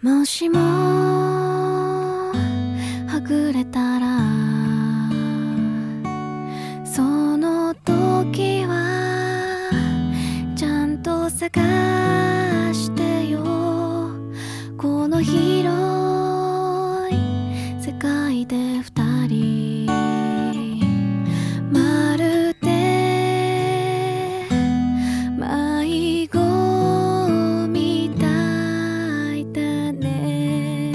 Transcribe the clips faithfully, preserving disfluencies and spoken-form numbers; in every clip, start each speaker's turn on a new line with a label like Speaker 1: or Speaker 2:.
Speaker 1: もしもはぐれたらその時はちゃんと探してよ。この広い世界で二人まるで迷子みたいだね。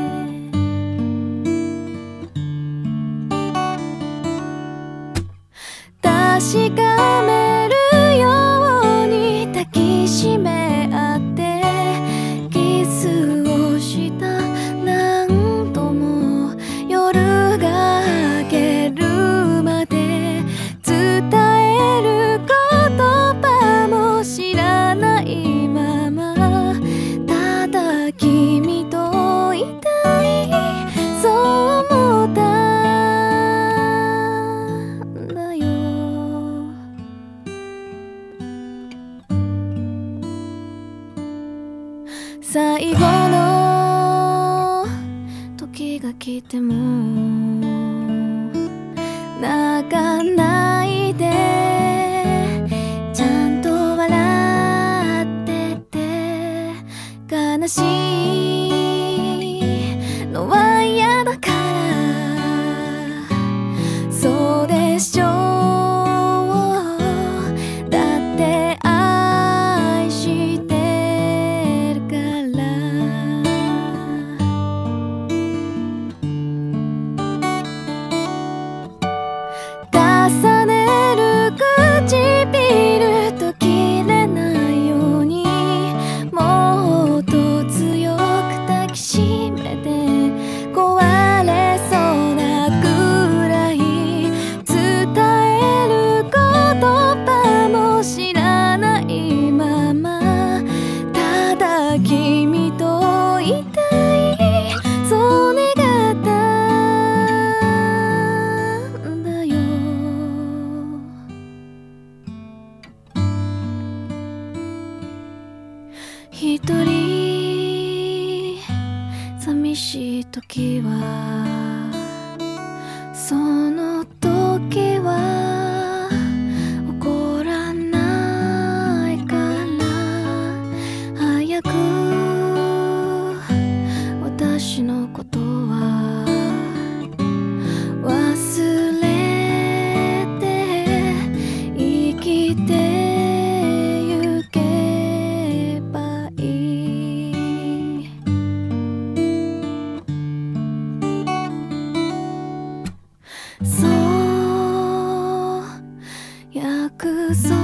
Speaker 1: 確かめるように抱きしめ合ってキスをした。何度も夜が明けるまで伝える言葉も知らないまま、ただ君といたいそう思ったんだよ。最後の時が来ても泣かないで、ちゃんと笑ってて。悲しいのは嫌だから、そうでしょう。だって愛してるから。重ねる唇と切れないようにもっと強く抱きしめて、壊れそうなくらい伝える言葉も知らないまま、ただ君といたいそう願ったんだよ。一人寂しい時はその時は怒らないから、早く私のことは忘れて生きてゆけばいい。そう約束